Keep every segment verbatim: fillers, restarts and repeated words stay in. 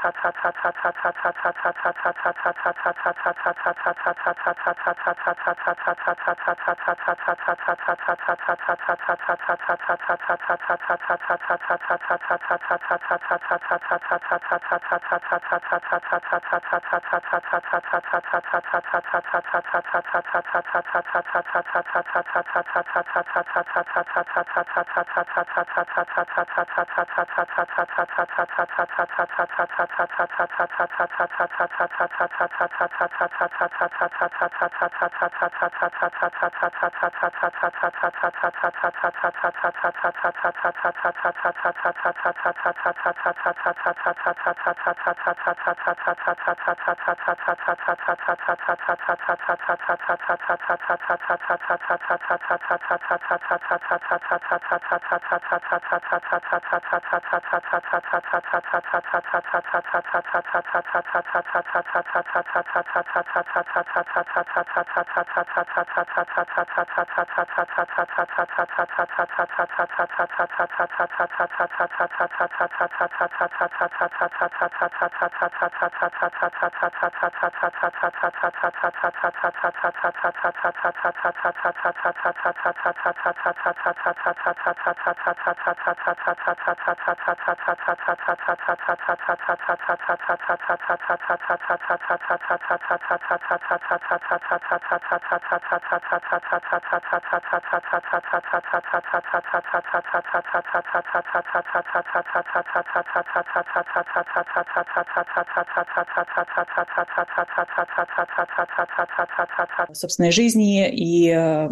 собственной жизни, и э,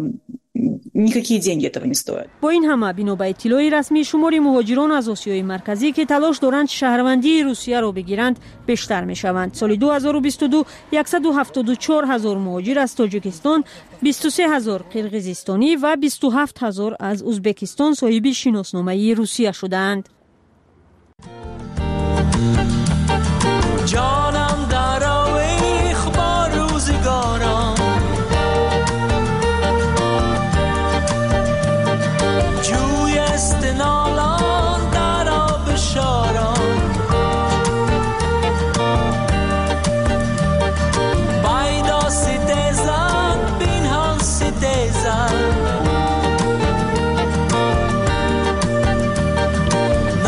никакие деньги этого не стоят. با این همه بنا به اطلاعی رسمی شماری مهاجران از آسیای مرکزی که تلاش دارند شهروندی روسیه را بگیرند بیشتر می شوند. سال دو هزار و بیست و دو صد و هفتاد و چهار هزار مهاجر از تاجیکستان، بیست و سه هزار قرقیزستانی و بیست و هفت هزار از ازبکستان صاحب شناسنامه روسیه شدند. جانم در آویخ با روزگارم، جوی استنالان در آب شارم، بایدا ستیزن بین هم ستیزن،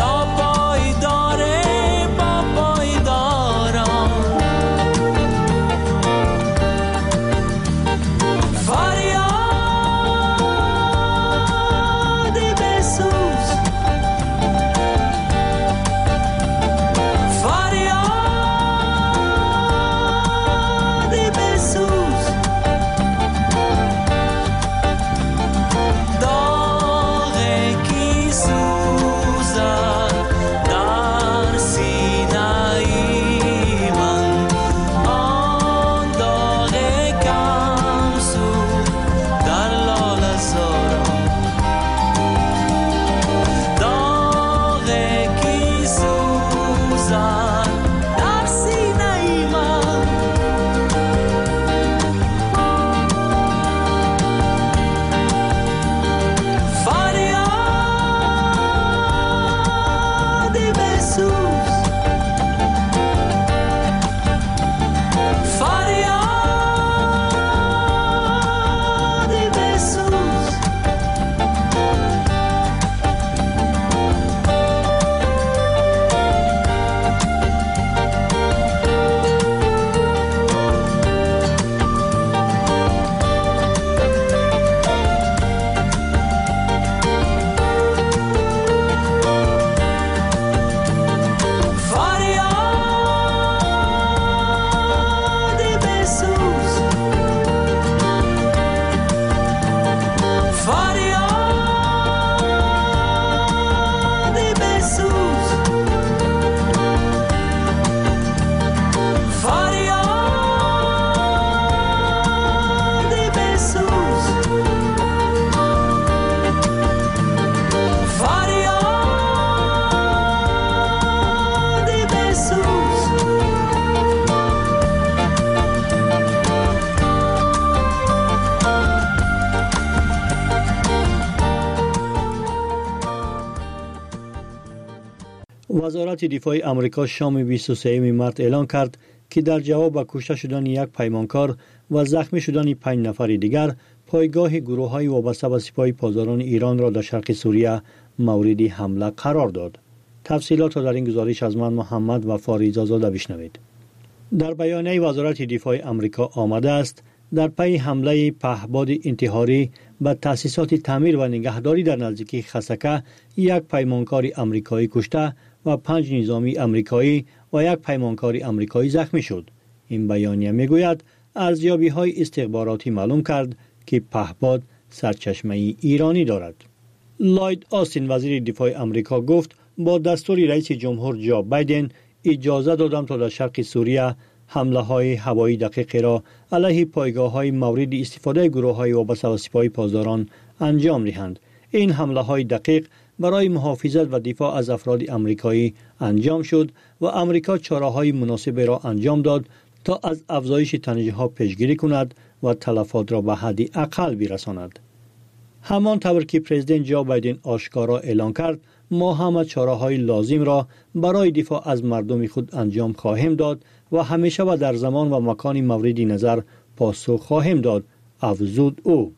وزارت دفاع آمریکا شام بیست و سوم مارس اعلام کرد که در جواب به کشته شدن یک پیمانکار و زخمی شدن پنج نفر دیگر، پایگاه گروه‌های وابسته به سپاه پاسداران ایران را در شرق سوریه مورد حمله قرار داد. تفصیلات را در این گزارش از من محمد و فاریزاده بشنوید. در بیانیه وزارت دفاع آمریکا آمده است در پی حمله پهپاد انتحاری به تأسیسات تعمیر و نگهداری در نزدیکی خسکه یک پیمانکار آمریکایی کشته و پنج نظامی آمریکایی و یک پیمانکار آمریکایی زخمی شد. این بیانیه میگوید ارزیابی‌های استخباراتی معلوم کرد که پهپاد سرچشمه ایرانی دارد. لوید آستین وزیر دفاع آمریکا گفت با دستور رئیس جمهور جو بایدن اجازه دادم تا در شرق سوریه حمله های هوایی دقیق را علیه پایگاه های مورد استفاده گروه های وابسته به سپاه پاسداران انجام دهند. این حمله های دقیق برای محافظت و دفاع از افراد آمریکایی انجام شد و آمریکا چاره های مناسب را انجام داد تا از افزایش تنش ها پیشگیری کند و تلفات را به حد اقل برساند. همان طور که پرزیدنت جو بایدن آشکارا اعلان کرد، ما همه چاره های لازم را برای دفاع از مردم خود انجام خواهیم داد و همیشه و در زمان و مکان مورد نظر پاسخ خواهیم داد، افزود او.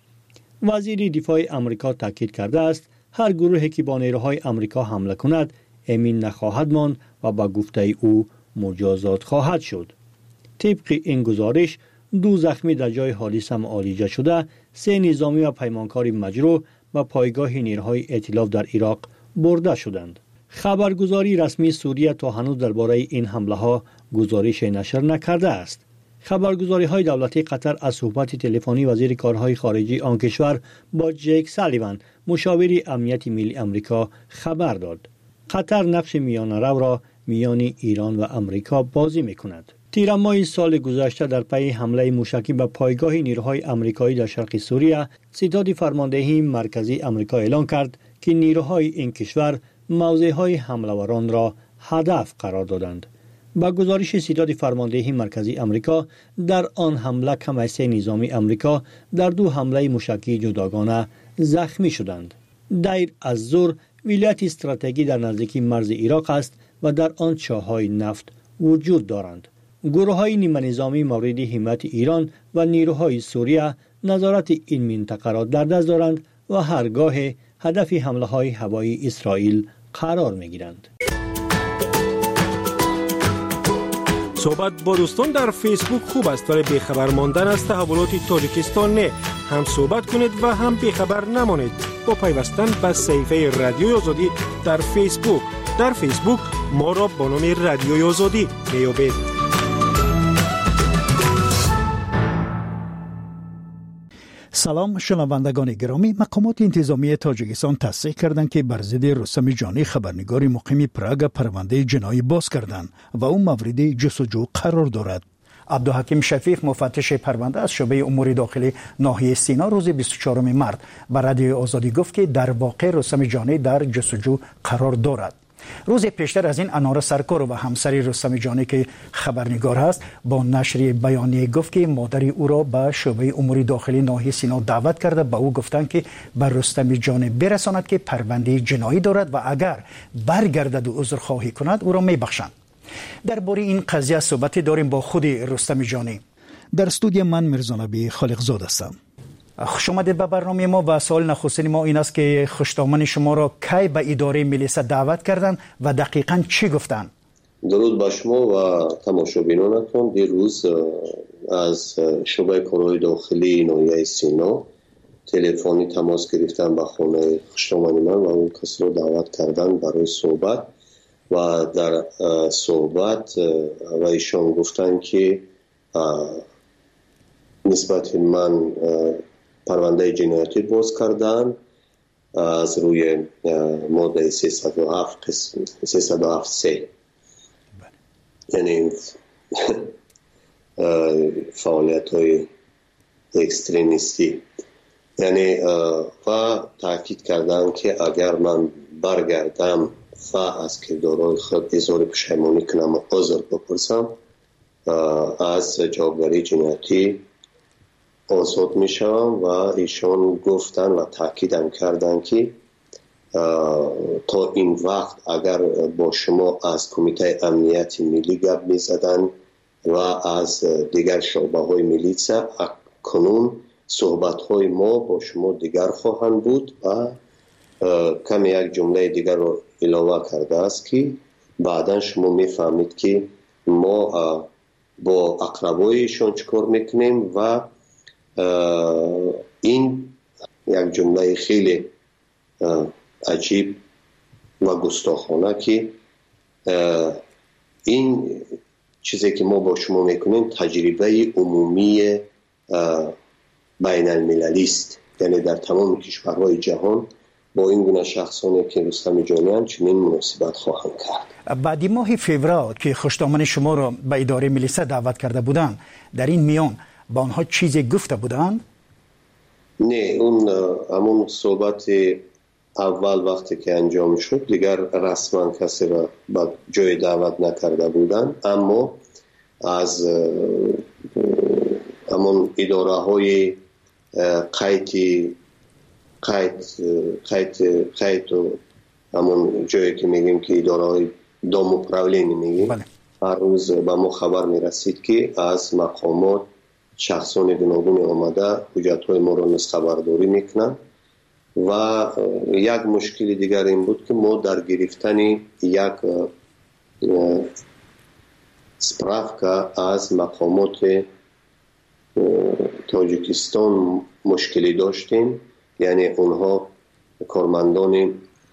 وزیر دفاع آمریکا تاکید کرده است هر گروهی که با نیروهای آمریکا حمله کند امین نخواهد ماند و با گفته او مجازات خواهد شد. طبق این گزارش دو زخمی در جای حادثه معالجه شده، سه نظامی و پیمانکار مجروح و پایگاه نیروهای ائتلاف در عراق برده شدند. خبرگزاری رسمی سوریه تا هنوز درباره این حمله ها گزارش نشر نکرده است. خبرگزاری های دولتی قطر از صحبت تلفنی وزیر کارهای خارجی آن کشور با جیک سالیوان، مشاور امنیت ملی آمریکا، خبر داد. قطر نقش میانه‌رو را میان ایران و آمریکا بازی میکند. تیر ماه سال گذشته در پی حمله موشکی به پایگاه نیروهای آمریکایی در شرق سوریه، ستاد فرماندهی مرکزی آمریکا اعلام کرد که نیروهای این کشور موضع‌های حمله‌وران را هدف قرار دادند. با گزارش ستاد فرماندهی مرکزی آمریکا، در آن حمله کم از سه نظامی آمریکا در دو حمله موشکی جداگانه زخمی شدند. دیر از-زور ولایت استراتژیکی در نزدیکی مرز عراق است و در آن چاهای نفت وجود دارند. گروه‌های نیمه نظامی مورد حمایت ایران و نیروهای سوریه نظارت این منطقه را در دست دارند و هرگاه هدف حمله‌های هوایی اسرائیل قرار می‌گیرند. صحبت با دوستان در فیسبوک خوب است ولی بیخبر ماندن از تحولات تاجیکستان نه. هم صحبت کنید و هم بیخبر نمانید با پیوستن به صفحه رادیوی آزادی در فیسبوک. در فیسبوک ما را با نام رادیوی آزادی میابید. سلام شنوندگان گرامی، مقامات انتظامی تاجیکستان تصدیق کردند که بر ضد رستم جانی خبرنگار مقیم پراگ پرونده جنایی باز کردند و او مورد جستجو قرار دارد. عبدالحکیم شفیق مفتش پرونده از شعبه امور داخلی ناحیه سینا روز بیست و چهارم مارس به رادیوی آزادی گفت که در واقع رستم جانی در جستجو قرار دارد. روز پیشتر از این انار سرکار و همسر رستم جانی که خبرنگار است با نشر بیانیه گفت که مادر او را به شعبه امور داخلی ناحیه سینا دعوت کرده، به او گفتند که بر رستم جانی برساند که پرونده جنایی دارد و اگر برگردد و عذرخواهی کند او را میبخشند. درباره این قضیه صحبت داریم با خود رستم جانی. در استودیو من میرزانبی خالقزاده هستم. خوش آمدید به برنامه ما و سوال نخستین ما این است که خوشتامن شما را کی به اداره ملیسا دعوت کردند و دقیقاً چی گفتند؟ درود بر شما و تماشابینانتون. دیروز از شعبه کارهای داخلی ناحیه سینا تلفنی تماس گرفتن به خانه خوشتامن من و اون کسی را دعوت کردن برای صحبت و در صحبت و ایشان گفتن که نسبت من پرونده جنایتی باز کردن از روی ماده سیصد و هفت قسم سیصد و هفت سه، یعنی فعالیت های اکستریمیستی، یعنی و تاکید کردن که اگر من برگردم و از کردارهای خود اظهار پشیمانی کنم و عذر بپرسم از جوابداری جنایتی آزاد می شوم و ایشان گفتن و تاکیدم کردن که تا این وقت اگر با شما از کمیته امنیت ملی گپ می زدن و از دیگر شعبه های میلیسا، کنون صحبت های ما با شما دیگر خواهند بود و کم یک جمله دیگر رو علاوه کرده است که بعدا شما می فهمید که ما با اقربایشان چکار میکنیم و این یک جمله خیلی عجیب و گستاخانه که این چیزی که ما با شما میکنیم تجربه عمومی بین المللی است، یعنی در تمام کشورهای جهان با این گونه شخصانی که رستم جانی هم چنین مناسبت خواهند کرد. بعدی ماه فوریه که خوشدامن شما را به اداره میلیسا دعوت کرده بودند، در این میان با آنها چیزی گفته بودند؟ نه، اون همون صحبت اول وقتی که انجام شد دیگر رسما کسی را به جای دعوت نکرده بودند، اما از همون اداره های قید قید قید قید و همون جایی که میگیم که اداره های دام اپراولینی میگیم، بله. هر روز به ما خبر میرسید که از مقامات شخصان گوناگون آمده حجت های ما را نسخبرداری میکنن و یک مشکل دیگر این بود که ما در گرفتن یک سپراوکا از مقامات تاجیکستان مشکلی داشتیم، یعنی اونها کارمندان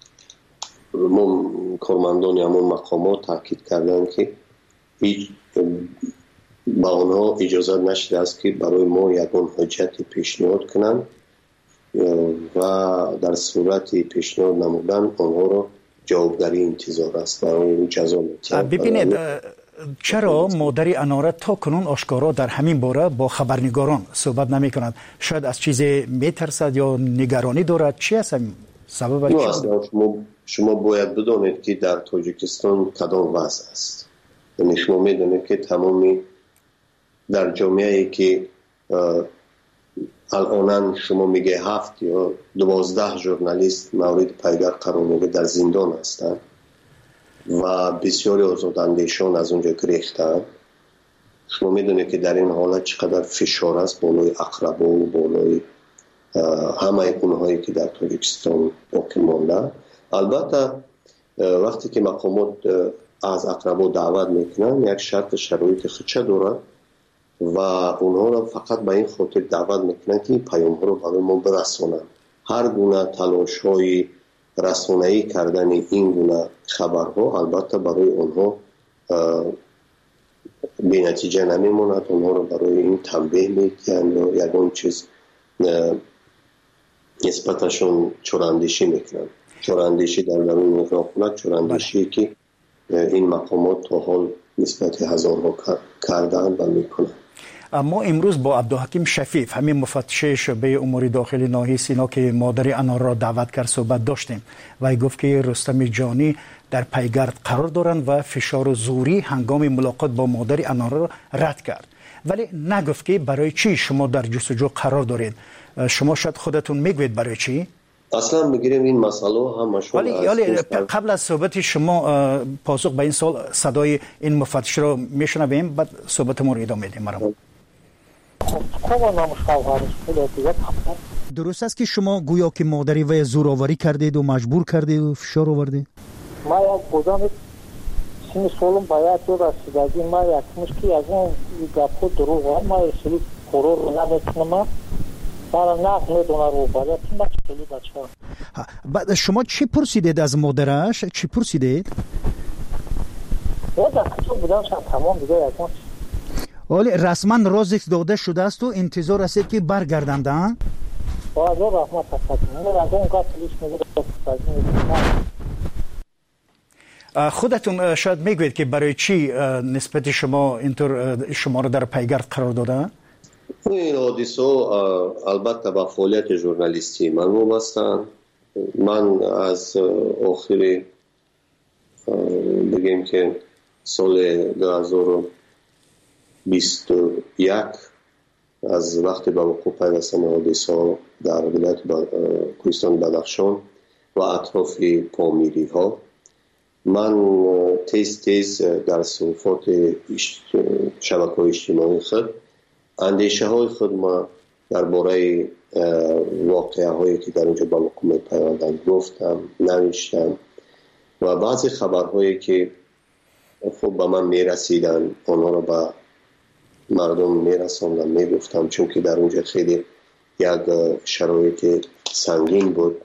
کارمندان همون مقامات تاکید کردن که هیچ با اونها اجازه نشده است که برای ما یگان حجت پیشنهاد کنند و در صورت پیشنهاد نمودن اونها را جوابداری انتظار است و اون جزا می‌توان. ببینید چرا مادر اناره تا کنون آشکارا در همین باره با خبرنگاران صحبت نمی کند؟ شاید از چیزی میترسد یا نگرانی دارد؟ چی است سبب؟ نه اصلا شما, شما باید بدانید که در تاجیکستان کدام وضع است. یعنی شما میدونید که تمامی در جامعه‌ای که الان شما میگه هفت یا دوازده ژورنالیست مورد پیگر قرار میگه در زندان هستند و بسیاری آزاداندیشان از اونجا گریختند. شما میدونید که در این حالت چقدر فشار است بالای اقربا و بالای همه اونهایی که در تاجیکستان باقی مانده. البته وقتی که مقامات از اقربا دعوت میکنن یک شرط شرایط خودشه دارد و اونها را فقط به این خاطر دعوت میکنن که این پیام ها رو برای ما برسونن. هر گونه تلاش های رسانه‌ای کردن این گونه خبرها البته برای اونها بی نتیجه نمیموند. اونها رو برای این تنبیه میکنن یا یکون چیز نسبتشون چوراندیشی میکنن. چوراندیشی در درون نگاه چوراندیشی که این مقامات تا حال نسبت هزارها کردن و میکنن. اما امروز با عبدالحکیم شفیف همین مفتش شعبه امور داخلی ناحیه سینا که مادر انار را دعوت کرد صحبت داشتیم و ای گفت که رستم جانی در پیگرد قرار دارند و فشار زوری هنگام ملاقات با مادر انار را رد کرد، ولی نگفت که برای چی شما در جستجو قرار دارید. شما شاید خودتون میگوید برای چی؟ اصلا میگیریم این مسئله همشون. ولی قبل از صحبت شما پاسخ به این سال صدای این مفتش رو میشنویم، بعد صحبت ما رو ادامه میدیم. مرام درست است که شما گویا که مادری و زورآوری کردید و مجبور کردید و فشار آوردید؟ ما یک بودم سیم سالم باید رو رسیدگی ما یک مشکی از اون گپو دروغ ما اصلی قرار رو نمیتونم برای نقل میدونه رو باید چی مشکلی بچه ها. بعد شما چی پرسیدید از مادرش؟ چی پرسیدید؟ یا در کتاب بودم شد تمام دیگه یک مشکی. ولی رسما رازش داده شده است و انتظار است که برگردند. ها باید رو رحمت هستید من از اون قتلیش میگه. خودتون شاید میگوید که برای چی نسبت شما اینطور شما رو در پیگرد قرار داده؟ این حادثه البته با فعالیت ژورنالیستی من وابسته‌اند. من از آخر بگیم که سال دو هزار و بیست و یک از وقتی به وقوع پیوستن حادثه در ولایت کوهستان بدخشان و اطراف پامیری ها. من تیز تیز در صحفات شبکه های اجتماعی خود اندیشه های خود ما درباره واقعه هایی که در اونجا با حکومت پیوندند گفتم، نوشتم و بعضی خبرهایی که خب به من میرسیدن آنها را به مردم میرساندم، میگفتم، چون که در اونجا خیلی یک شرایط سنگین بود.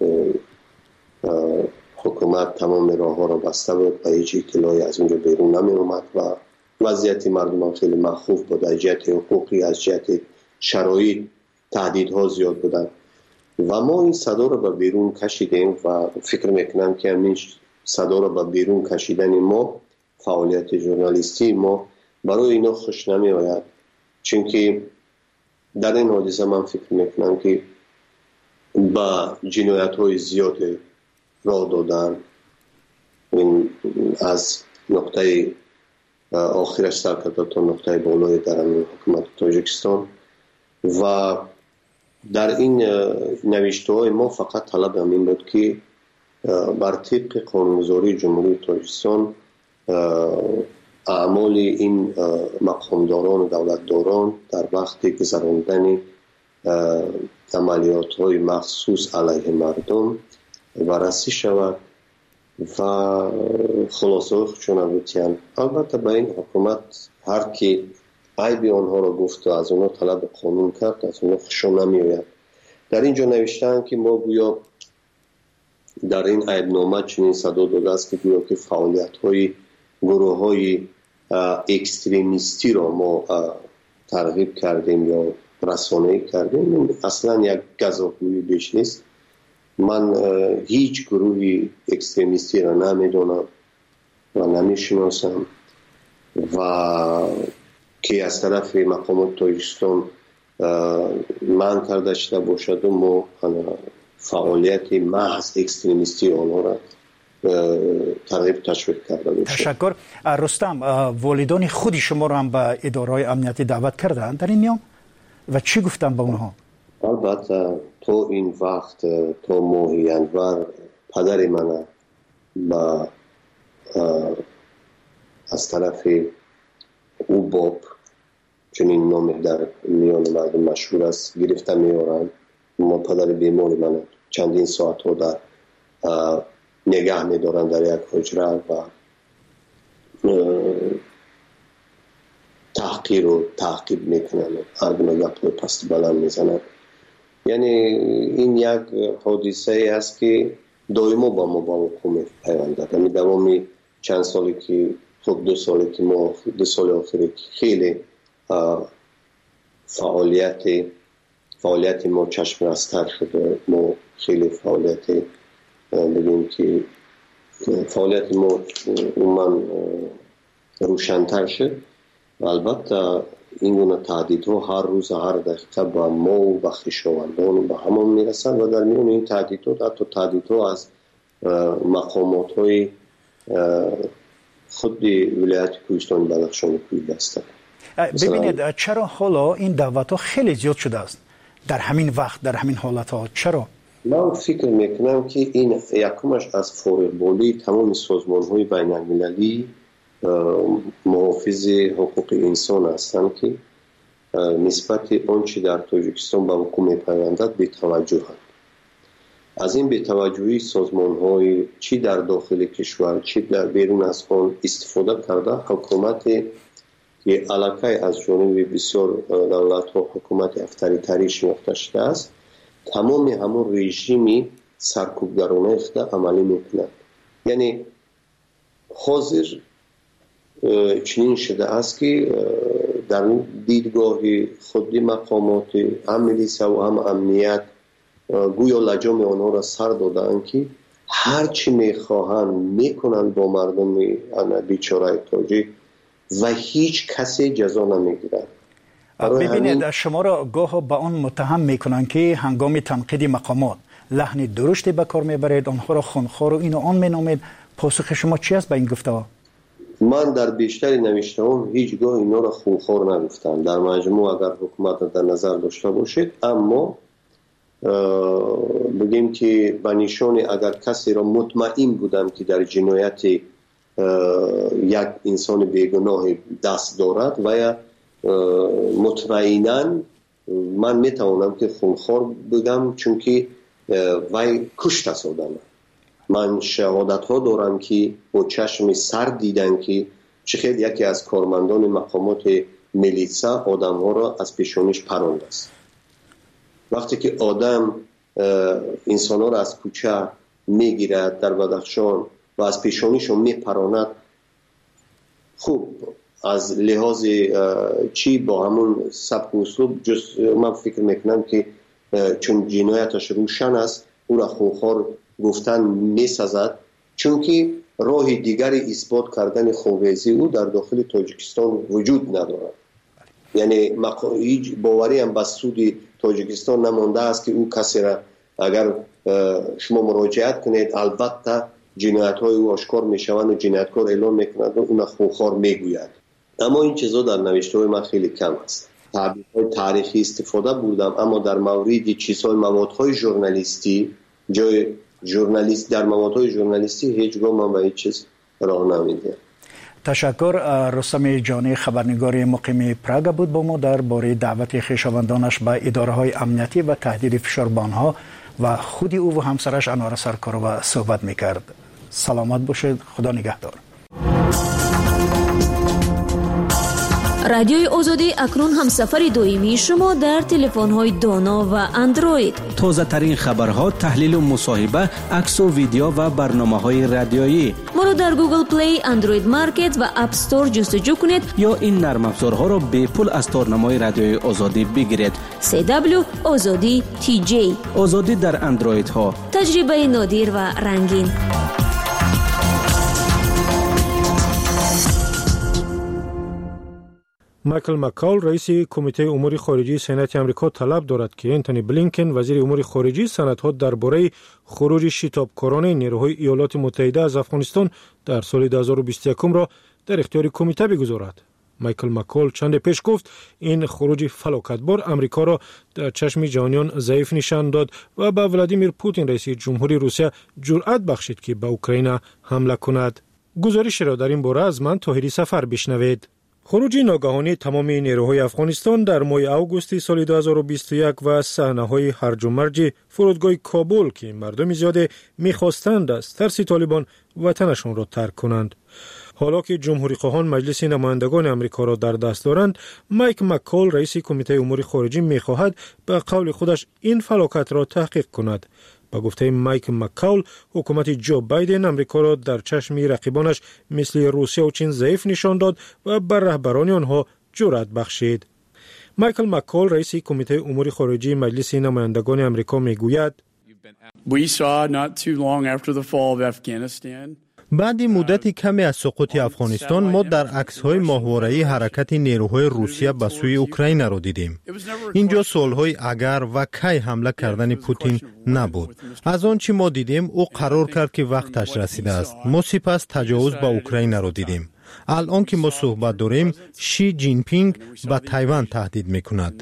حکومت تمام راه ها را بسته بود و هیچ اطلاعی از اونجا بیرون نمی اومد و وضعیت مردم خیلی مخوف بود. از جهت حقوقی، از جهت شرایط تهدیدها زیاد بودن و ما این صدا را به بیرون کشیدیم و فکر میکنم که همین صدا را به بیرون کشیدن ما، فعالیت ژورنالیستی ما، برای اینا خوش نمی آید، چون که در این حادثه من فکر میکنم که با جنایت های زیاد راه دادن. این از نقطه آخرش سر کرده تا نقطه بالای در حکومت تاجیکستان و در این نوشته های ما فقط طلب همین بود که بر طبق قانونگذاری جمهوری تاجیکستان اعمال این مقامداران و دولتداران در وقت گذراندن عملیات های مخصوص علیه مردم بررسی شود و خلاصه خودشون رو بتین. البته به این حکومت هر کی عیب آنها را گفت و از اونها طلب قانون کرد، از اونها خوششون نمیآید. در اینجا نوشتن که ما گویا در این عیبنامه چنین صدا داده است که گویا که فعالیت های گروه های اکستریمیستی را ما ترغیب کردیم یا رسانه‌ای کردیم. اصلا یک گزافگویی بیش نیست. من هیچ گروهی اکستریمیستی را نمیدونم و نمیشناسم و که از طرف مقامات تاجیکستان من کرده شده باشد و ما فعالیت محض اکستریمیستی آنها را ترغیب تشویق کرده باشد. تشکر. رستم، والدان خود شما را هم به اداره‌های امنیتی دعوت کردند در این میان و چی گفتن به اونها؟ البته تو این وقت تو ماهی انور پدر من با از طرف او باب، چون این نام در میان مردم مشهور است، گرفته میارن. ما پدر بیمار من چندین ساعت ها در نگه میدارن در یک حجره و تحقیر و تعقیب میکنن، هر گونه گپ پست بلند میزنن. یعنی این یک حادثه است که دائما با ما با حکومت پیوند داره. دوامی چند سالی که خب دو سالی که ما دو سال آخری خیلی فعالیت فعالیت ما چشم راستر شده. ما خیلی فعالیت بگیم که فعالیت ما من روشن‌تر شد. البته این گونه تهدیدها هر روز هر دقیقه با ما و با خویشاوندان و با همون میرسن و در میان این تهدیدها حتی تهدیدها از مقامات های خود ولایت کوهستان بدخشان کوهی هستند. ببینید چرا حالا این دعوت ها خیلی زیاد شده است در همین وقت، در همین حالت ها؟ چرا؟ من فکر میکنم که این یکمش از فارغبالی تمام سازمان های بین المللی محافظ حقوق انسان هستند که نسبت آنچه در تاجیکستان به حکومت پیوندد بی‌توجه هستند. از این بی‌توجهی سازمان های چی در داخل کشور چی در بیرون از آن استفاده کرده حکومت که علاقه از جانب بسیار دولت ها حکومت افطاری‌تری شناخته شده است، تمام همون رژیمی سرکوبگرانه اخته عملی میکنند. یعنی حاضر چنین شده است که در دیدگاه خودی مقامات هم ملیسه و هم امنیت گویا لجام آنها را سر دادن که هر چی میخواهند میکنند با مردم بیچاره تاجیک و هیچ کسی جزا نمیگیرند. ببینید همین... شما را گاه با آن متهم میکنند که هنگام تنقید مقامات لحن درشتی به کار میبرید، آنها را خونخوار و این و آن مینامید. پاسخ شما چی است به این گفته ها؟ من در بیشتر نوشته هم هیچگاه اینا را خونخوار نگفتم. در مجموع اگر حکومت در نظر داشته باشید، اما بگیم که به نشان اگر کسی را مطمئن بودم که در جنایت یک انسان بیگناه دست دارد و یا مطمئناً من میتوانم که خونخوار بگم، چون که وی کشته شدن. من شهادت ها دارم که با چشم سر دیدن که چقدر یکی از کارمندان مقامات میلیسا آدم ها را از پیشانیش پراند است. وقتی که آدم انسان ها را از کوچه میگیرد در بدخشان و از پیشانیش میپراند، خوب از لحاظ چی با همون سبک و اسلوب جز من فکر میکنم که چون جنایتش روشن است او را خونخوار گفتن میسازد، چون که راه دیگری اثبات کردن خونریزی او در داخل تاجیکستان وجود ندارد. یعنی هیچ باوری هم به سود تاجیکستان نمانده است که او کسی را اگر شما مراجعت کنید البته جنایت های او آشکار میشوند و جنایتکار اعلام میکند و اون خونخوار میگوید. اما این چیزا در نوشته های من خیلی کم است. تعبیرهای تاریخی استفاده بودم، اما در مورد چیزهای موادهای ژورنالیستی، جای ژورنالیست در موادهای ژورنالیستی هیچگاه من به هیچ چیز راه نمیده. تشکر. رستم جانی خبرنگار مقیم پراگ بود با ما درباره دعوت خویشاوندانش به اداره‌های امنیتی و تهدید فشار به آنها و خود او و همسرش انوار سرکارова صحبت میکرد. سلامت باشید. خدا نگهدار. رادیوی آزادی اکنون همسفر دائمی شما در تلفن‌های دانا و اندروید. تازه ترین خبرها، تحلیل و مصاحبه، عکس و ویدیو و برنامه‌های رادیویی. ما را در گوگل پلی، اندروید مارکت و اپ استور جستجو کنید یا این نرم افزارها را به پول از تارنمای رادیوی آزادی بگیرید. سی دبلیو آزادی تی جی. آزادی در اندروید ها. تجربه نادر و رنگین. مایکل مکال رئیس کمیته امور خارجی سنات آمریکا طلب دارد که انتونی بلینکن وزیر امور خارجی سندها درباره خروج شتابکاران نیروهای ایالات متحده از افغانستان در سال دو هزار و بیست و یک را در اختیار کمیته بگذارد. مایکل مکال چند پیش گفت این خروج فلاکتبار امریکا را در چشم جهانیان ضعیف نشان داد و به ولادیمیر پوتین رئیس جمهوری روسیه جرأت بخشید که به اوکراین حمله کند. گزارش را در این باره از من طاهری سفر بشنوید. خروج ناگهانی تمام نیروهای افغانستان در ماه اوگوست سال دو هزار و بیست و یک و صحنه‌های هرج و مرج فرودگاه کابل که مردم زیاد می‌خواستند از ترس طالبان وطنشان را ترک کنند. حالا که جمهوری خواهان مجلس نمایندگان آمریکا را در دست دارند، مایک مکال رئیس کمیته امور خارجی می‌خواهد به قول خودش این فلاکت را تحقیق کند. با گفته مایک مکال، حکومت جو بایدن امریکا را در چشم رقیبانش مثل روسیه و چین ضعیف نشان داد و بر رهبران آنها جرأت بخشید. مایکل مکال رئیس کمیته امور خارجی مجلس نمایندگان امریکا میگوید: We saw not too long after the fall of Afghanistan بعد مدتی کمی از سقوط افغانستان ما در عکس‌های ماهواره‌ای حرکت نیروهای روسیه به سوی اوکراین را دیدیم. اینجا سوال‌های اگر و کی حمله کردن پوتین نبود. از آن چی ما دیدیم او قرار کرد که وقتش رسیده است. ما سپس تجاوز به اوکراین را دیدیم. الان که ما صحبت داریم شی جین پینگ به تایوان تهدید می‌کند.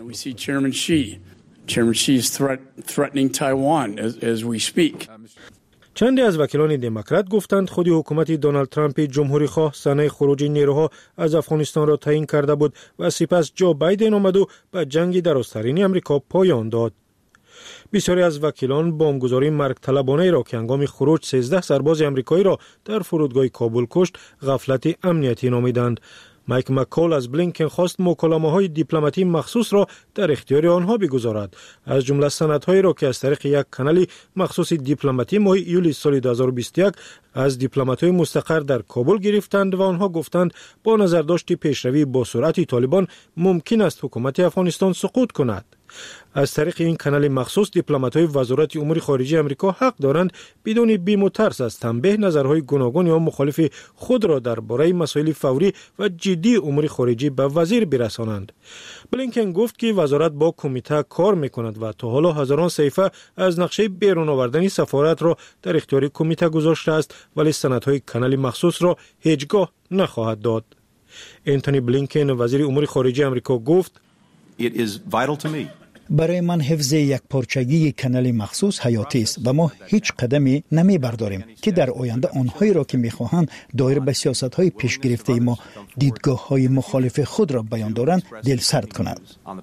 چندی از وکیلان دموکرات گفتند خودی حکومت دونالد ترامپ جمهوری خواه سنه خروج نیروها از افغانستان را تعیین کرده بود و سپس جو بایدن آمد و به جنگ درازترین امریکا پایان داد. بسیاری از وکیلان بمبگذاری مرگ طلبانه را که هنگام خروج سیزده سرباز امریکایی را در فرودگاه کابل کشت غفلت امنیتی نامیدند. مایک مکال از بلینکن خواست مکالمه‌های دیپلماتی مخصوص را در اختیار آنها بگذارد، از جمله سندهایی را که از طریق یک کانال مخصوص دیپلماتی ماه ایولی سال دو هزار و بیست و یک از دیپلمات‌های مستقر در کابل گرفتند و آنها گفتند با نظرداشت پیشروی با سرعت طالبان ممکن است حکومت افغانستان سقوط کند. از طریق این کانال مخصوص دیپلمات‌های وزارت امور خارجه آمریکا حق دارند بدون بیم و ترس از تنبیه نظرهای گوناگون یا مخالف خود را درباره مسائل فوری و جدی امور خارجه به وزیر برسانند. بلینکن گفت که وزارت با کمیته کار می‌کند و تا حالا هزاران صفحه از نقشه بیرون آوردن سفارت را در اختیار کمیته گذاشته است، ولی سندهای کانال مخصوص را هیچگاه نخواهد داد. انتونی بلینکن وزیر امور خارجه آمریکا گفت: It is vital to me برای من حفظ یک پارچگی کانال مخصوص حیاتی است و ما هیچ قدمی نمی برداریم که در آینده آنهایی را که میخواهند دایر به سیاست‌های پیش گرفته ما دیدگاه‌های مخالف خود را بیان دارند دل سرد کند.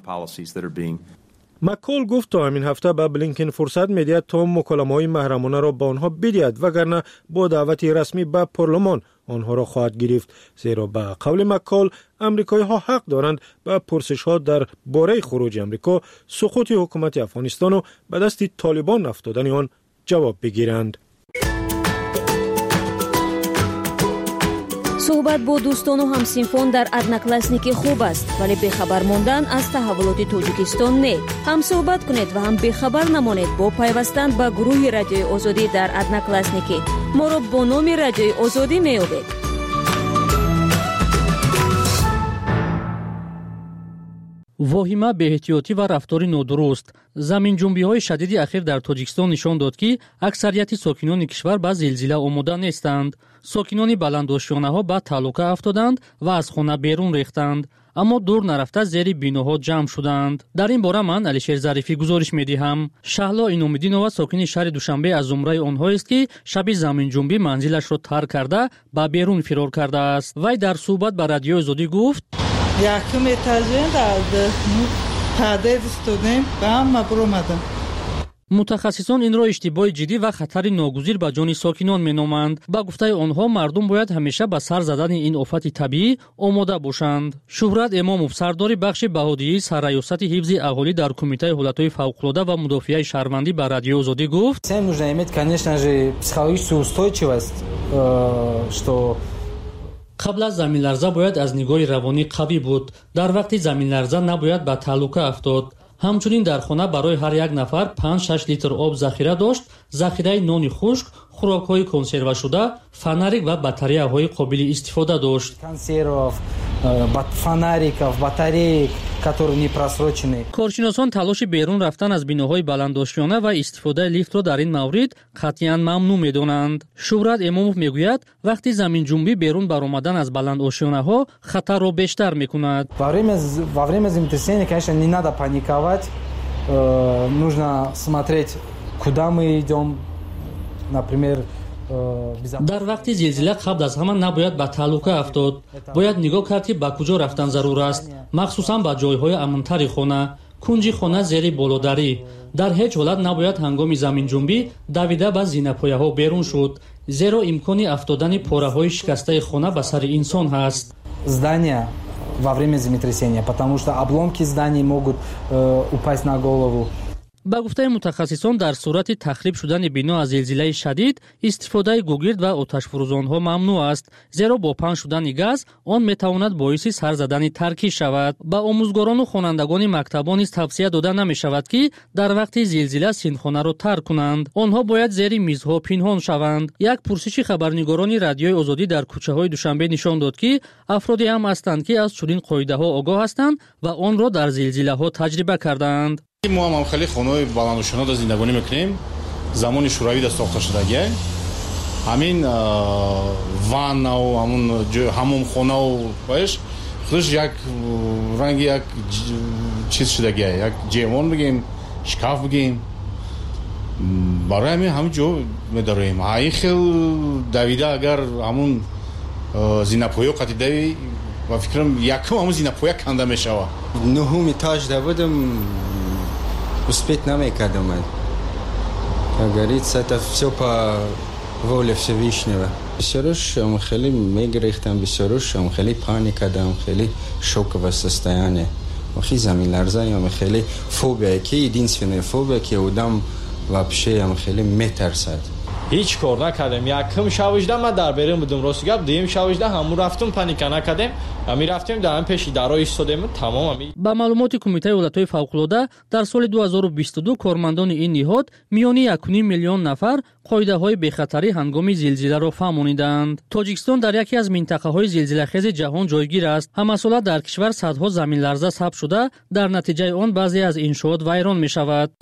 مکال گفت تا همین هفته به بلینکن فرصت میدهد تا مکالمه‌های محرمانه را با آنها بدهد وگرنه با دعوتی رسمی به پارلمان آنها را خواهد گرفت، زیرا به قول مکال امریکایی ها حق دارند به پرسش ها در باره خروج امریکا، سقوط حکومت افغانستان و به دست طالبان افتادن آن جواب بگیرند. صحبت با دوستان و همسینفان در ادناکلاسنیکی خوب است، ولی بخبر ماندن از تحولات تاجیکستان نه. هم صحبت کنید و هم بخبر نمانید با پیوستن به گروه رادیوی آزادی در ادناکلاسنیکی. ما را با نام رادیوی آزادی میابید. واهمه بی‌احتیاطی و رفتار نادرست. زمین جنبی های شدیدی اخیر در تاجیکستان نشان داد که اکثریت ساکنان کشور به زلزله آماده نیستند. ساکنان بلندآشیانه ها به تهلکه افتادند و از خانه بیرون ریختند، اما دور نرفته زیر بیناها جمع شدند. در این باره من علیشیر ظریفی گزارش میدهم. شهلا اینامدینова ساکن شهر دوشنبه از زمره آنها است که شب زمین جنبی منزلش را ترک کرده به بیرون فرار کرده است. وی در صحبت با رادیو آزادی گفت: یکم اتاجین در پاده استودیم و هم برآمدم. متخصصان این را اشتباه جدی و خطر ناگزیر به جان ساکنان مینامند. با گفته آنها مردم باید همیشه به سر زدن این آفت طبیعی آماده باشند. شهرت امامов سردار بخش بهادیه سرریاست حفظ اهالی در کمیته حالتهای فوق‌العاده و مدافع شهروندی به رادیو آزادی گفت: Всем нужно иметь, конечно же, психологическую устойчивость, что قبل از زمین لرزه باید از نگاه روانی قوی بود. در وقت زمین لرزه نباید به تهلکه افتاد. همچنین در خانه برای هر یک نفر پنج شش لیتر آب ذخیره داشت، ذخیره نان خشک، خوراک‌های کنسرو شده، فناریک و باتریه‌های قابل استفاده داشت. консервов, фонариков, батареек, которые не просрочены. کارشناسان تلاش بیرون رفتن از بیناهای بلندآشیانه و استفاده لیفت را در این مورد قطعاً ممنوع می‌دانند. شهرت امامov میگوید وقتی زمین جنبی بیرون برآمدن از بلندآشیانه‌ها خطر را بیشتر می‌کند. Во время во время землетрясения, конечно, не надо паниковать. Нужно смотреть, куда мы идем. Например, در وقت زلزله قبل از همه نباید به تهلکه افتاد. باید نگاه کرد که به کجا رفتن ضرور است، مخصوصا به جایهای امن‌تر خانه، کنج خانه زیر بالاداری. در هیچ حالت نباید هنگام زمین جنبی دویده به زینه‌پایه‌ها بیرون شد، زیرا امکان افتادن پاره‌های شکسته خانه به سر انسان هست. Здания во время землетрясения, потому что обломки зданий могут упасть на голову. با گفته متخصصان در صورت تخریب شدن بنا از زلزله شدید استفاده گوگرد و آتش فروزان‌ها ممنوع است، زیرا با پخش شدن گاز آن میتواند باعث سر زدن ترکی شود. با آموزگاران و خوانندگان مکتبان نیز توصیه داده نمی شود که در وقت زلزله سینخانه را ترک کنند. آنها باید زیر میزها پنهان شوند. یک پرسش خبرنگاران رادیوی آزادی در کوچه‌های دوشنبه نشان داد که افرادی هم هستند که از چنین قاعده‌ها آگاه هستند و آن را در زلزله‌ها تجربه کردند. ما هم خیلی خانه‌های بلندآشیانه در زندگانی میکنیم. زمان شوروی در ساخته شدگی همین واننا و همون همون خانه و باش خودش یک رنگ یک چیز شدگی، یک جیوان بگیم، شکاف بگیم، برای همین همینجا می‌داریم. های خیلی دویده اگر همون زینه‌پایه قطعی و فکرم یکم همون زینه‌پایه کنده میشود. نهم etaج بودم успеть نمی‌کردم. Как говорится, это все по воле Всевышнего. بسیارشم خیلی میگریختم، بسیارشم خیلی پانیک کردم، خیلی شوکه состояние. وقتی زمین لرزه یا خیلی فوبیا که единственная فوبیا که آدم вообще هم خیلی میترسد. هیچ کار نکردم. یکم شوجده من در بیرون بودم، راست گپ دیم شوجده همون رفتم پانیک نکردم و می رفتیم در این پیش درای ایستادیم تمام. با معلومات کمیته حالتهای فوق‌العاده در سال دو هزار و بیست و دو کارمندان این نهاد میان یک و نیم میلیون نفر قاعده‌های بی‌خطری هنگام زلزله را فهمانیدند. تاجیکستان در یکی از منطقه‌های زلزله‌خیز جهان جایگیر است. همساله در کشور صدها زمین لرزه ثبت شده، در نتیجه آن بعضی از انشاءات ویران می‌شود.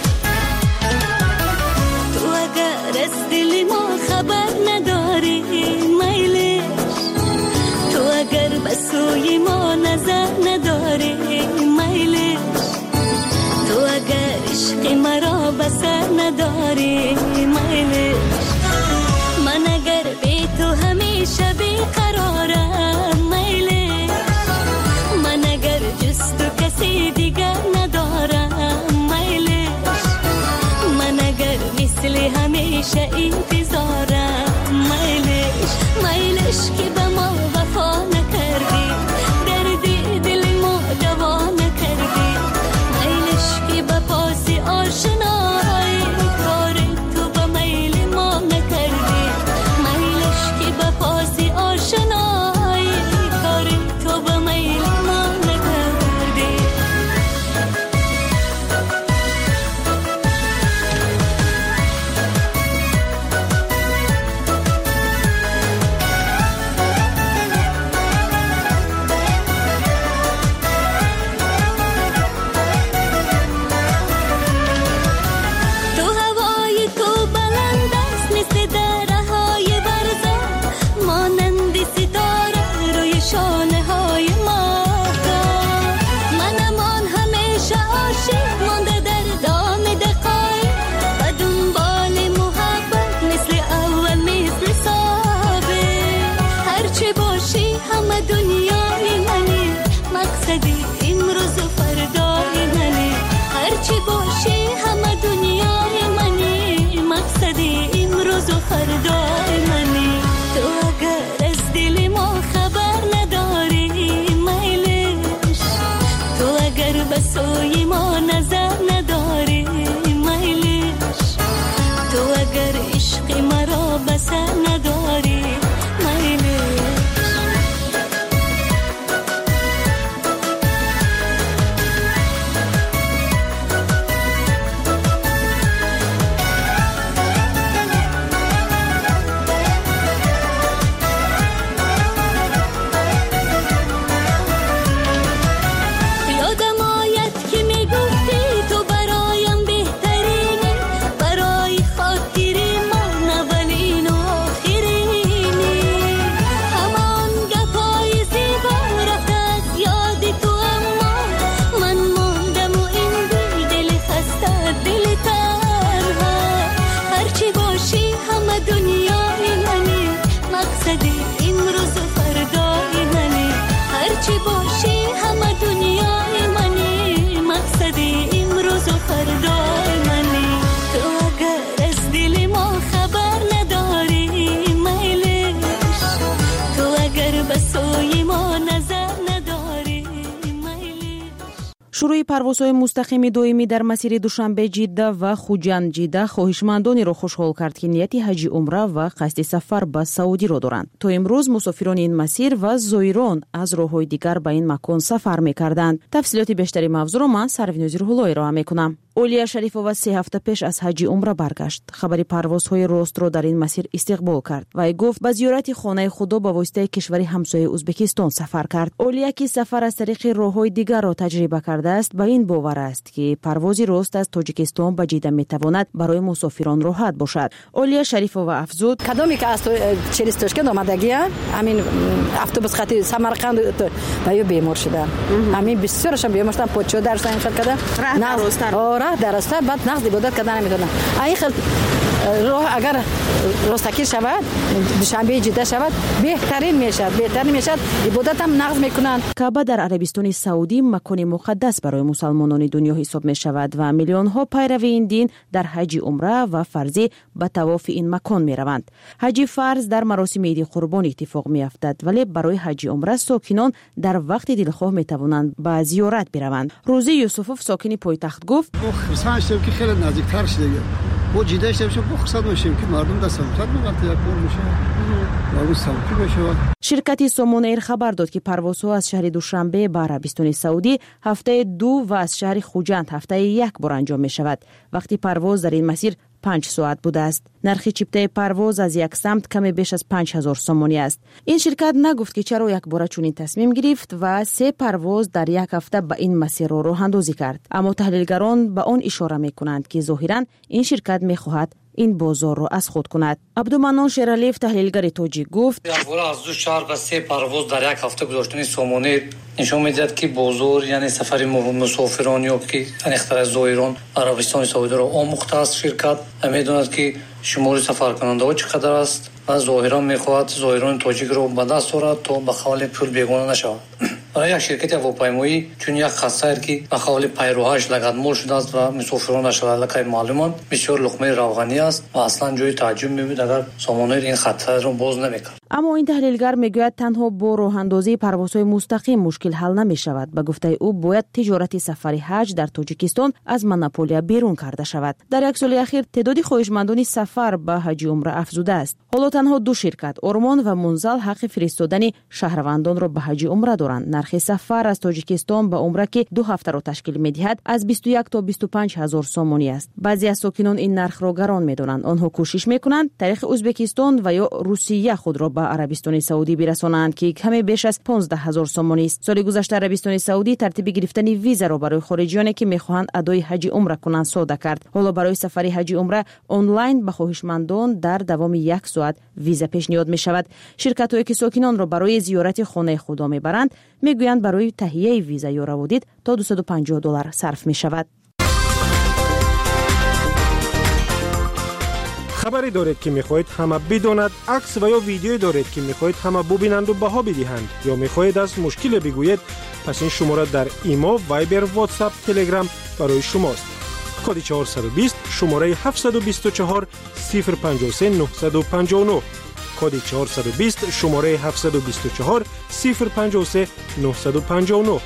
خبر نداری میلش تو اگر بسوی ما نظر نداری میلش تو اگر عشق مرا بسر نداری میلش من اگر بی تو همیشه بیقرارم میلش من اگر جز تو کسی دیگر ندارم میلش من اگر مثل همیشه انتظارم میلش میلش که به ما وفا نکردی دردی دل ما دوا نکردی میلش که به پاس آشنایی کار تو به میل ما نکردی میلش که به پاس آشنایی کار تو به میل ما نکردی تو هوای تو بلند است مثل درهای برزن مانند ستاره روی شانه های ماهتاب من امان همیشه عاشق مانده در دام دقایق و دنبال محبت مثل اول مثل ثابت هرچه باشی همه دنیای منی مقصدی امروز و فردای منی هرچی باشی همه دنیای منی مقصدی امروز و فردای منی تو اگر از دل ما خبر نداری میلش تو اگر به سوی ما نظر نداری میلش تو اگر عشق مرا بسر نداری میلش یادم آید که میگفتی تو برایم بهترینی برای خاطر من اولین و آخرینی همان گپای زیبا رفت از یاد تو اما من ماندم و این دل دل خسته دل تنها هرچی باشی همه دنیای منی مقصدی امروز و فردای منی هرچی باشی همه دنیای منی مقصدی امروز و فردای منی تو اگر از دل ما خبر نداری میلش تو اگر به سوی ما نظر نداری شروع پروازهای مستقیم دومی در مسیر دوشنبه جده و خوجند جده خواهشمندانی را خوشحال کرد که نیت حج عمره و قصد سفر به سعودی را دارند. تا امروز مسافران این مسیر و زایران از راههای دیگر به این مکان سفر می‌کردند. تفصیلات بیشتری موضوع را من سروینوز روح‌الله ارائه می‌کنم. اولیا شریفова سه هفته پیش از حج عمره برگشت. خبری پروازهای راست را در این مسیر استقبال کرد و ای گفت به زیارت خانه خدا با واسطه کشور همسایه ازبکستان سفر کرد. اولیا که سفر از طریق راههای دیگر را تجربه کرده است به این باور است که پرواز راست از تاجیکستان به جده میتواند برای مسافران راحت باشد. اولیا شریفova افزود کدامی که از چهل تاشکند آمدگی همین اتوبوس خطی سمرقند با بیمار شدن همین بسیارش بیمار شدن پوچو درسن کرده نه راه درسته بعد نقد عبادت کردن نمیدونم این خیلی راه اگر راستکی شود دوشنبه جده شود بهترین میشد بهترین میشد عبادت هم نقد میکنند. کعبه در عربستان سعودی مکان مقدس برای مسلمانان دنیا حساب می شود و میلیون ها پیرو این دین در حج عمره و فرضی به طواف این مکان می روند. حج فرض در مراسم عید قربان اتفاق می افتد ولی برای حج عمره ساکنان در وقت دلخواه می توانند به زیارت بروند. روزی یوسفوف ساکن پایتخت گفت خرسان شدیم که خیلی نزدیکتر شده با جیده شدیم که بخصد باشیم که مردم دست سمتر وقتی یک بار میشه مردم سمتی بشه. شرکت سامون ایر خبر داد که پروازها از شهر دوشنبه به عربستان سعودی هفته دو و از شهر خوجند هفته یک بار انجام می شود. وقتی پرواز در این مسیر پنج ساعت بوده است. نرخ چیپته پرواز از یک سمت کمی بیش از پنج هزار سومانی است. این شرکت نگفت که چرا یک بار چنین تصمیم گرفت و سه پرواز در یک هفته به این مسیر را راه اندازی کرد. اما تحلیلگران به آن اشاره می کنند که ظاهراً این شرکت می خواهد این بازار را از خود کند. عبدالمنان شیرعلیف تحلیلگر توجیه گفت از دو چهار و سه پرواز در یک هفته گذاشتن سامانه نشون میدهد که بازار یعنی سفر مسافران یا که انختر از زایران عربستان سعودی را آموخته است. شرکت میداند که شمار سفر کننده ها چقدر است و ظاهرا میخواهد زایران تاجیک را به دست آورد تا به خال پول بیگانه نشود. برای یک شرکت هواپیمایی چون یک خسته که به خال پیروهاش لگدمال شده است و مسافرانش لکه معلومات بسیار لقمه روغنی است و اصلا جای تعجب میبود اگر سامانه این خطر را باز نمیکرد. اما این تحلیلگر میگوید تنها با راه اندازی پروازهای مستقیم مشکل حل نمی شود. به گفته او باید تجارت سفری حج در تاجیکستان از مونوپولیا بیرون کرده شود. در یک سال اخیر تعداد خواهشمندان سفر به حج و عمره افزوده است. حالا تنها دو شرکت آرمان و منزل حق فرستادن شهروندان را به حج و عمره دارند. نرخ سفر از تاجیکستان به عمره که دو هفته را تشکیل می‌دهد از بیست و یک تا بیست و پنج هزار سامانی است. بعضی از ساکنان این نرخ را گران می‌دانند. آنها کوشش می‌کنند طریق ازبکستان و یا روسیه خود را به عربستان سعودی برسانند که کمی بیش از پانزده هزار سامانی است. سال گذشته عربستان سعودی ترتیب گرفتن ویزا را برای خارجیانی که می‌خواهند ادای حج عمره کنند ساده کرد. حالا برای سفر حج عمره آنلاین به خواهشمندان در دوام یک ساعت ویزا پیشنهاد می‌شود. شرکت‌هایی که ساکنان را برای زیارت خانه خدا می‌برند میگویند برای تهیه ویزا یا روادید تا دویست و پنجاه دلار صرف می‌شود. خبری دارید که میخواهید همه بداند، عکس و یا ویدیویی دارید که میخواهید همه ببینند و بها بدهند یا میخواهید از مشکل بگویید، پس این شماره در ایما، وایبر، واتساپ، تلگرام برای شماست. کد چهارصد و بیست شماره هفتصد و بیست و چهار صفر پنجاه و سه نهصد و پنجاه و نه. کد چهارصد و بیست شماره هفتصد و بیست و چهار صفر پنجاه و سه نهصد و پنجاه و نه.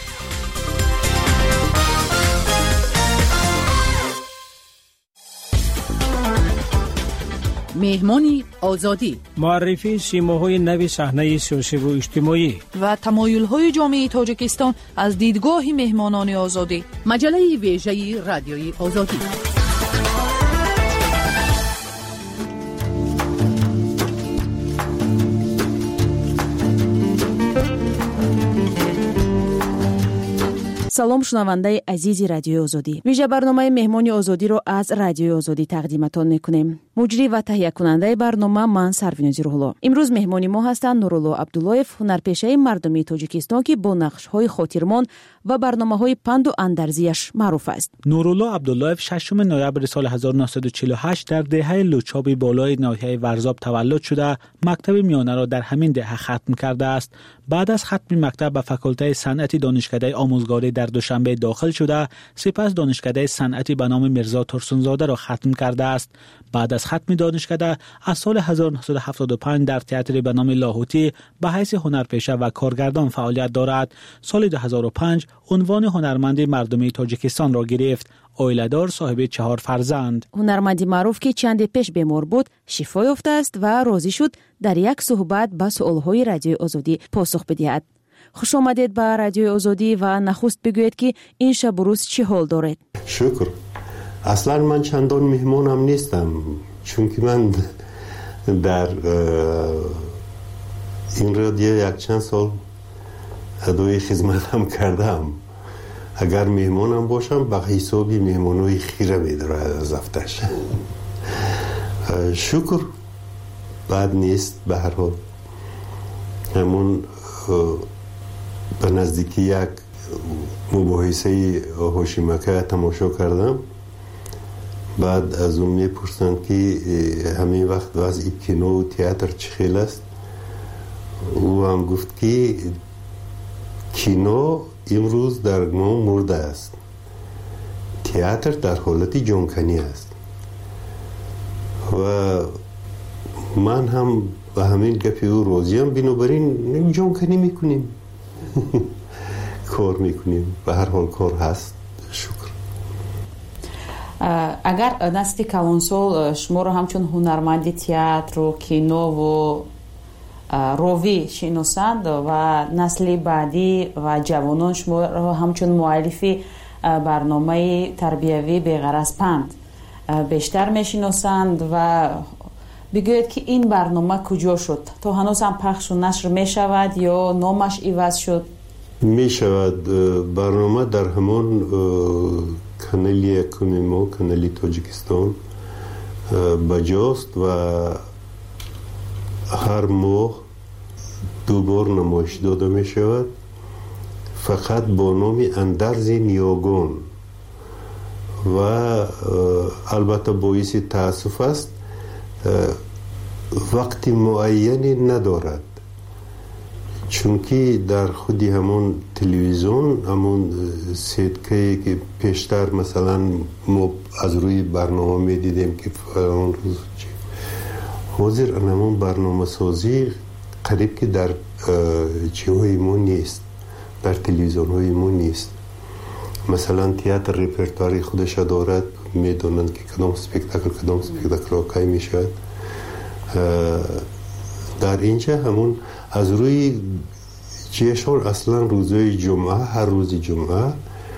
مهمانی آزادی، معرفی سیماهای نو صحنه سیاسی و اجتماعی و تمایل‌های جامعه تاجیکستان از دیدگاه مهمانان آزادی. مجله ویژه رادیوی آزادی. салом шунавандаи азизи радиои озодӣ. вижа барномаи меҳмони озодиро аз радиои озодӣ тақдиматон мекунем. муҷрӣ ва таҳиякунандаи барнома ман Сарвинози Рӯҳулло. имрӯз меҳмони мо ҳастанд Нурулло Абдуллоев, ҳунарпешаи мардумии Тоҷикистон ки бо нақшҳои хотирмон ва барномаҳои панду андарзияш маъруф аст. Нурулло Абдуллоев шашум ноябри соли ҳазору наҳсаду чилу ҳашт дар деҳаи Лучоби болои ноҳияи Варзоб таваллуд шуда, мактаби миёнаро дар ҳамин деҳа хатм кардааст. баъд аз хатми мактаб ба факултаи санъати донишкадаи омӯзгорӣ дар Душанбе дохил шуда, сипас донишкадаи санъати ба номи Мирзо Турсунзодаро хатм кардааст. баъд аз хатми донишкада аз соли ҳазору наҳсаду ҳафтоду панҷ дар театри ба номи Лоҳутӣ ба ҳайси ҳунарпеша ва коргардон фаъолият дорад. соли ду ҳазору و پنج عنوان هنرمند مردمی تاجیکستان را گرفت. اویله‌دار صاحب چهار فرزند. هنرمندی معروف که چند پیش بیمار بود شفا یافته است و راضی شد در یک صحبت به سوالهای رادیوی آزادی پاسخ بدهد. خوش آمدید به رادیوی آزادی و نخست بگویید که این شب و روز چه حال دارید؟ شکر. اصلا من چندان مهمانم نیستم، چون که من در این رادیو یک چند سال ادای خدمتم کردم. اگر مهمانم باشم به حسابی مهمانوی خیره میداره از افتش. شکر بد نیست. به هر حال همون به نزدیکی یک مباحثه هاشیمکه تماشا کردم. بعد از اون میپرسند که همین وقت وضعی کینو و تئاتر چه خیل است. او هم گفت که کینو امروز در ما مرده است، تئاتر در حالت جانکنی است. و من هم به همین گپی او راضیم، بنابراین جانکنی میکنیم کار میکنیم. به هر حال کار هست. شکر. اگر نسل کلانسال شما رو همچون هنرمندی تئاتر و کینو و روی شناسند و نسل بعدی و جوانان شما را همچون مؤلفی برنامه تربیوی بی‌غرض پند بیشتر میشناسند و بگوید که این برنامه کجا شد؟ تا هنوز هم پخش و نشر می شود یا نامش عوض شد؟ می شود. برنامه در همان کانال یکم ما، کانال تاجیکستان، بجاست و هر ماه دو بار نمایش داده می شود، فقط با نام اندرز نیاگان و البته باعث تاسف است وقت معینی ندارد، چون که در خودی همون تلویزیون همون سیدکه که پیشتر مثلا ما از روی برنامه می دیدیم که فلان روز حاضر همون برنامه سازی قریب که در چیهای ما نیست، در تلویزیون های ما نیست. مثلا تئاتر رپرتواری خودش دارد، میدونند که کدام سپکتاکل کدام سپکتاکل واقعی میشود. در اینجا همون از روی چیشون اصلا روزهای جمعه، هر روز جمعه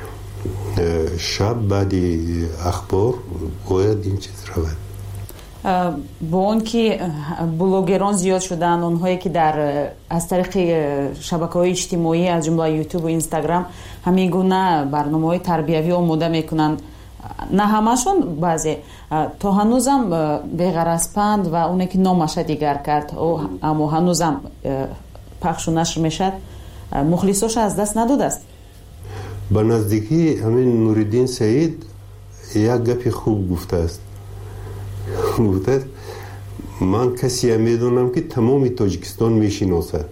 شب بعد اخبار باید این چیز رود. با اون که بلوگران زیاد شدن، اونهایی که در از طریق شبکه‌های اجتماعی از جمله یوتیوب و اینستاگرام همین گونه برنامه‌های تربیوی آماده میکنن، نه همشون، بعضی تا هنوزم بغیر از پند و اونی که نامش دیگر کرد اما هنوزم پخش و نشر میشد، مخلصاش از دست نداده است. به نزدیکی همین نوردین سعید یک گپی خوب گفته است. گفته من کسی میدونم که تمام تاجیکستان میشناسد.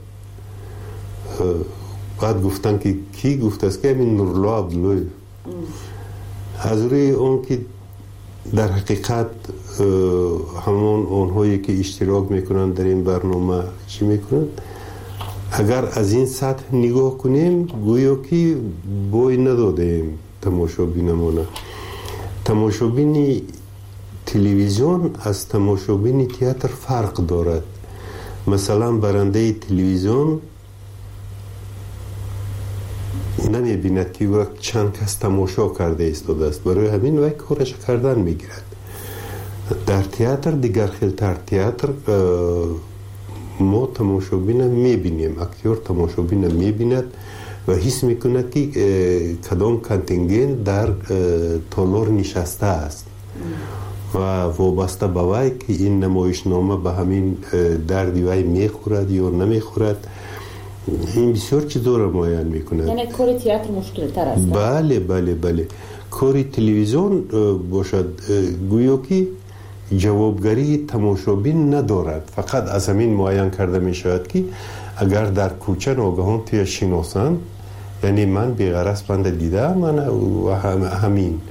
بعد گفتن که کی؟ گفته است که همین نورالله عبدالله. از روی اون که در حقیقت همون اونهایی که اشتراک میکنن در این برنامه چی میکنن، اگر از این سطح نگاه کنیم گویا که بوی ندادیم تماشابینمونه. تماشابینی تلویزیون از تماشابین تئاتر فرق دارد. مثلا برنده تلویزیون نمی بیند که وقت چند کس تماشا کرده ایستاده است، برای همین وقت کارش کردن میگیرد. در تئاتر دیگر خیلتر، تئاتر ما تماشابین میبینیم، اکتور تماشابین میبیند و حس میکند که کدام کانتینگنت در تالار نشسته است و وابسته به وی که این نمایشنامه به همین دردی وی میخورد یا نمیخورد. این بسیار چیزا را معین میکند. یعنی کار تئاتر مشکل تر است. بله بله بله. کار تلویزیون باشد گویا که جوابگری تماشابین ندارد، فقط از همین معین کرده می شود که اگر در کوچه ناگهان توی شناسند، یعنی من بی‌غرض بنده دیده من و هم همین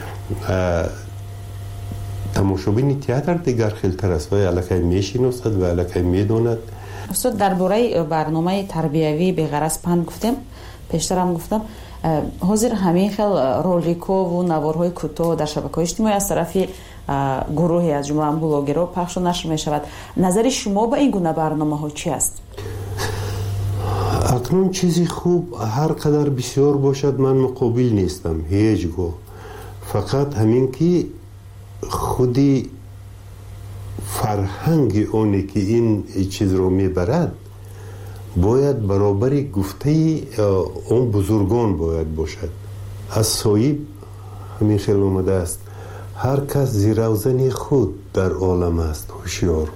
تماشابین تئاتر دیگر خیلتر است و الکی می شناسد و الکی می داند. استاد درباره برنامه تربیوی بی‌غرض پند گفتم، پیشتر هم گفتم حاضر همین خیل رولیکو و نوارهای کوتاه در شبکه‌های اجتماعی از طرف گروهی از جمله بلاگرها پخش و نشر می شود. نظر شما به این گونه برنامه ها چی است؟ اکنون چیزی خوب هر قدر بسیار باشد من مقابل نیستم هیچگاه، فقط همین که خودی فرهنگ اونی که این چیز رو میبرد باید برابری گفته اون بزرگان باید باشد. از صایب همین خیلی اومده است هر کس زیروزن خود در عالم است هوشیار،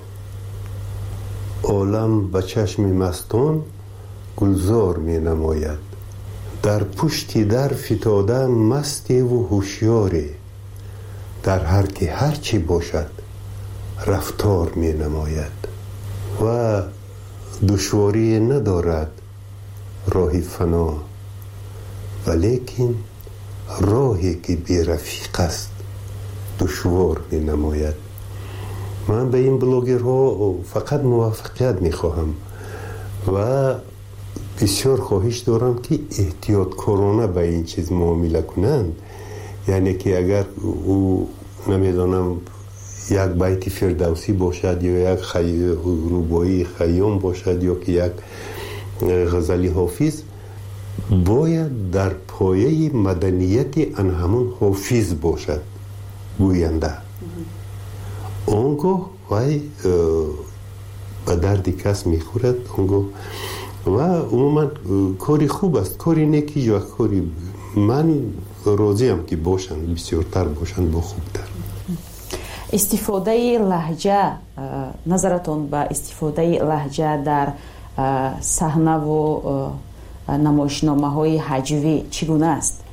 عالم به چشم مستان گلزار می نماید، در پشتی در فتاده مستی و هوشیاری، در هر که هر چی باشد رفتار می نماید و دشواری ندارد راه فنا، ولیکن راهی که بی رفیق است دشوار می نماید. من به این بلاگرها فقط موفقیت می خواهم و بسیار خواهش دارم که احتیاط کارانه به این چیز معامله کنند. یعنی که اگر او نمیدانم یک بیت فردوسی باشد یا یک خی... روبایی خیام باشد یا که یک غزلی حافظ، باید در پایه مدنیت ان همون حافظ باشد گوینده. اونگاه وی به درد کس میخورد اونگاه و عموما کاری خوب است، کاری نیکی یا کاری من راضیم که باشند، بسیارتر باشند با خوبتر. استفاده لهجه، نظرتون به استفاده لهجه در صحنه و نمایشنامه های هجوی چگونه است؟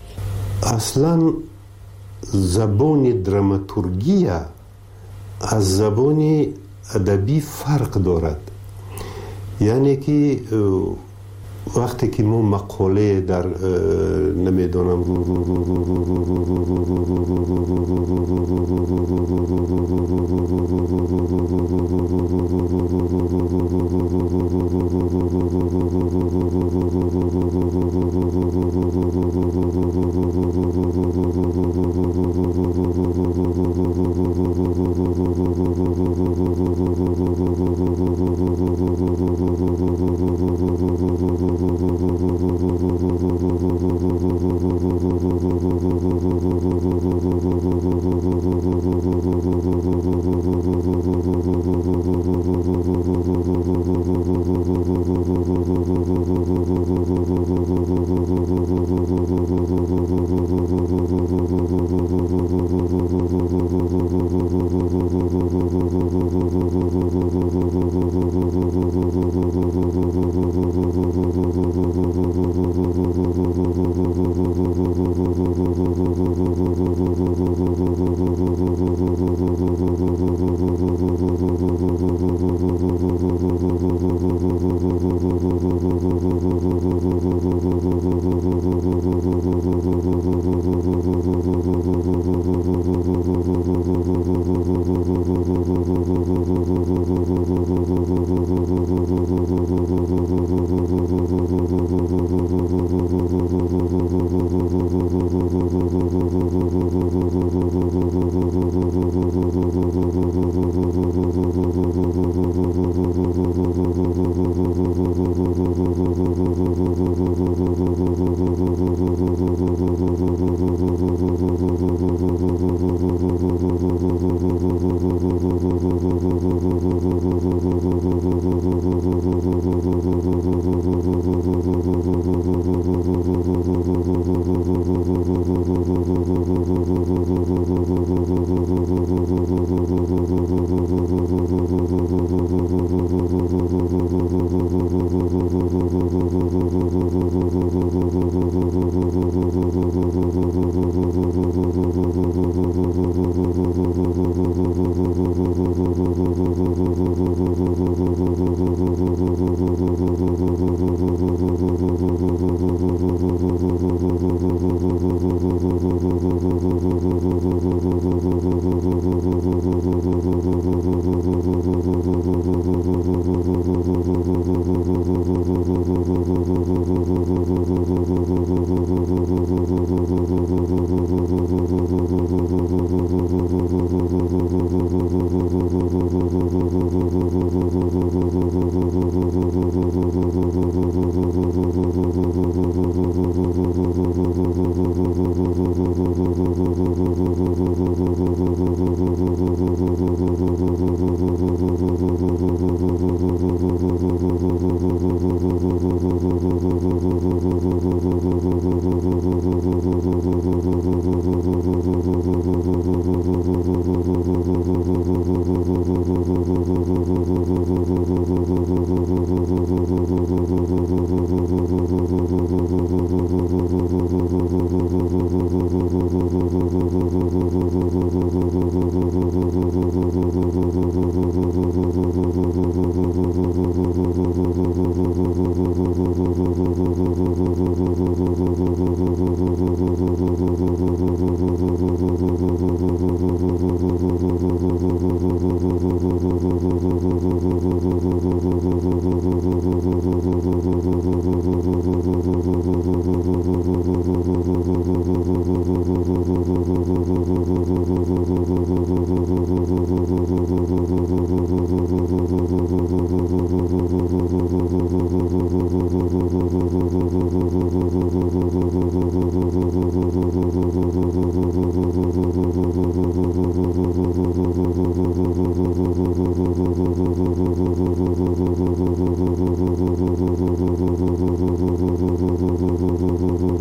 اصلا زبان دراماتورگی از زبان ادبی فرق دارد. یعنی که وقتی که ما مقاله در نمیدانم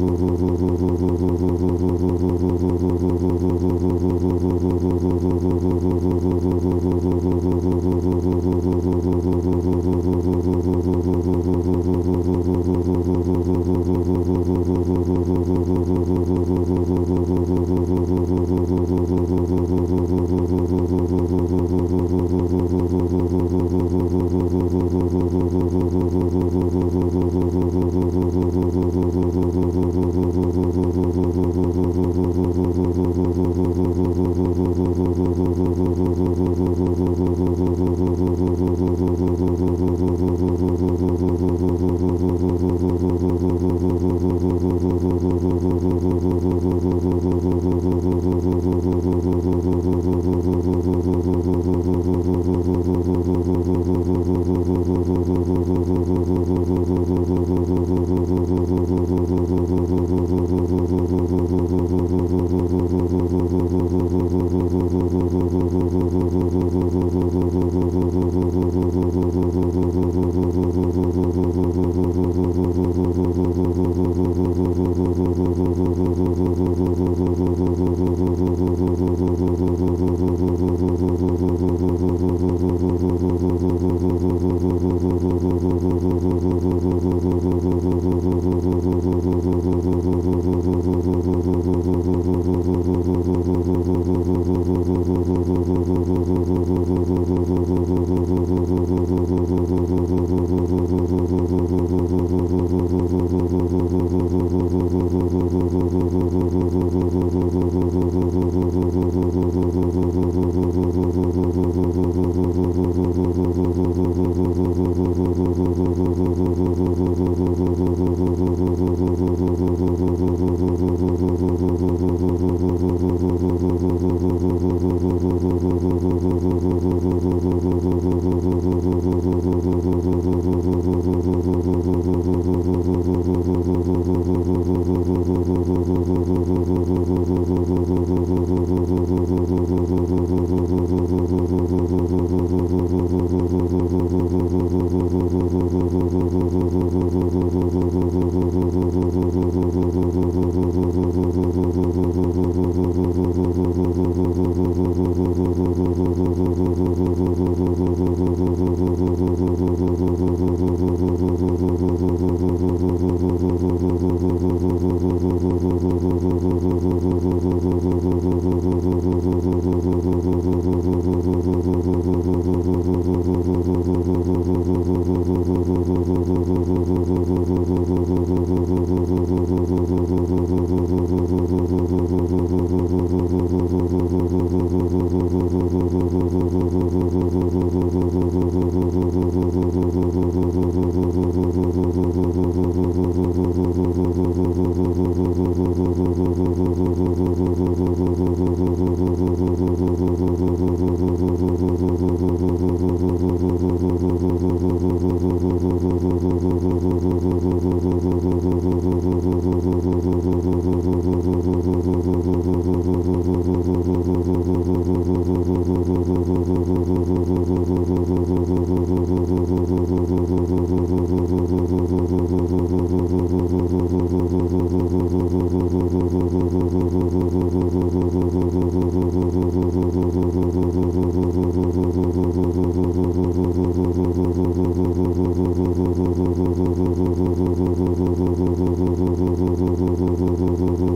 Thank you. Thank you.